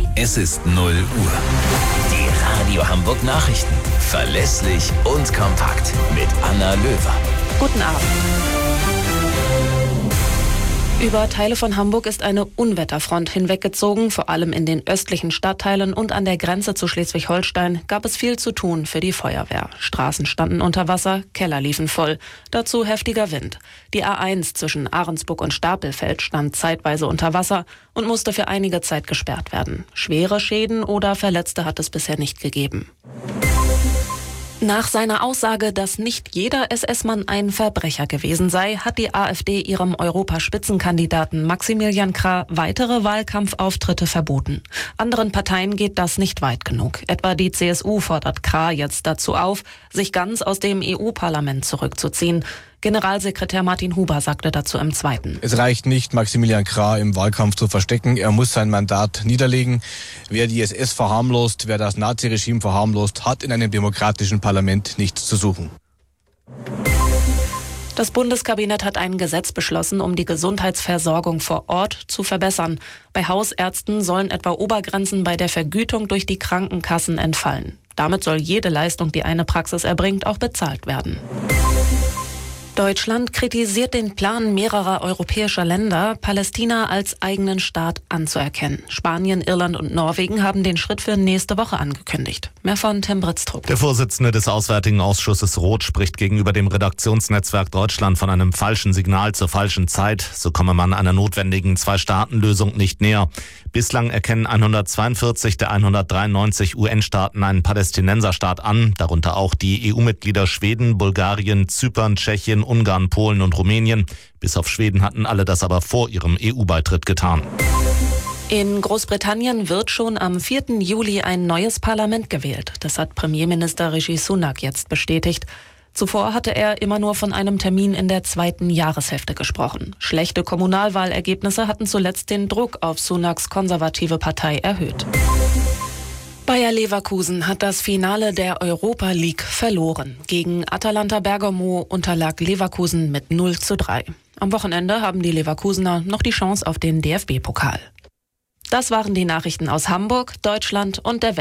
Es ist 0 Uhr. Die Radio Hamburg Nachrichten. Verlässlich und kompakt. Mit Anna Löwer. Guten Abend. Über Teile von Hamburg ist eine Unwetterfront hinweggezogen. Vor allem in den östlichen Stadtteilen und an der Grenze zu Schleswig-Holstein gab es viel zu tun für die Feuerwehr. Straßen standen unter Wasser, Keller liefen voll. Dazu heftiger Wind. Die A1 zwischen Ahrensburg und Stapelfeld stand zeitweise unter Wasser und musste für einige Zeit gesperrt werden. Schwere Schäden oder Verletzte hat es bisher nicht gegeben. Nach seiner Aussage, dass nicht jeder SS-Mann ein Verbrecher gewesen sei, hat die AfD ihrem Europaspitzenkandidaten Maximilian Krah weitere Wahlkampfauftritte verboten. Anderen Parteien geht das nicht weit genug. Etwa die CSU fordert Krah jetzt dazu auf, sich ganz aus dem EU-Parlament zurückzuziehen. Generalsekretär Martin Huber sagte dazu im Zweiten: Es reicht nicht, Maximilian Krah im Wahlkampf zu verstecken. Er muss sein Mandat niederlegen. Wer die SS verharmlost, wer das Naziregime verharmlost, hat in einem demokratischen Parlament nichts zu suchen. Das Bundeskabinett hat ein Gesetz beschlossen, um die Gesundheitsversorgung vor Ort zu verbessern. Bei Hausärzten sollen etwa Obergrenzen bei der Vergütung durch die Krankenkassen entfallen. Damit soll jede Leistung, die eine Praxis erbringt, auch bezahlt werden. Deutschland kritisiert den Plan mehrerer europäischer Länder, Palästina als eigenen Staat anzuerkennen. Spanien, Irland und Norwegen haben den Schritt für nächste Woche angekündigt. Mehr von Tim Britztrup. Der Vorsitzende des Auswärtigen Ausschusses Roth spricht gegenüber dem Redaktionsnetzwerk Deutschland von einem falschen Signal zur falschen Zeit. So komme man einer notwendigen Zwei-Staaten-Lösung nicht näher. Bislang erkennen 142 der 193 UN-Staaten einen Palästinenserstaat an, darunter auch die EU-Mitglieder Schweden, Bulgarien, Zypern, Tschechien, Ungarn, Polen und Rumänien. Bis auf Schweden hatten alle das aber vor ihrem EU-Beitritt getan. In Großbritannien wird schon am 4. Juli ein neues Parlament gewählt. Das hat Premierminister Rishi Sunak jetzt bestätigt. Zuvor hatte er immer nur von einem Termin in der 2. Jahreshälfte gesprochen. Schlechte Kommunalwahlergebnisse hatten zuletzt den Druck auf Sunaks konservative Partei erhöht. Bayer Leverkusen hat das Finale der Europa League verloren. Gegen Atalanta Bergamo unterlag Leverkusen mit 0:3. Am Wochenende haben die Leverkusener noch die Chance auf den DFB-Pokal. Das waren die Nachrichten aus Hamburg, Deutschland und der Welt.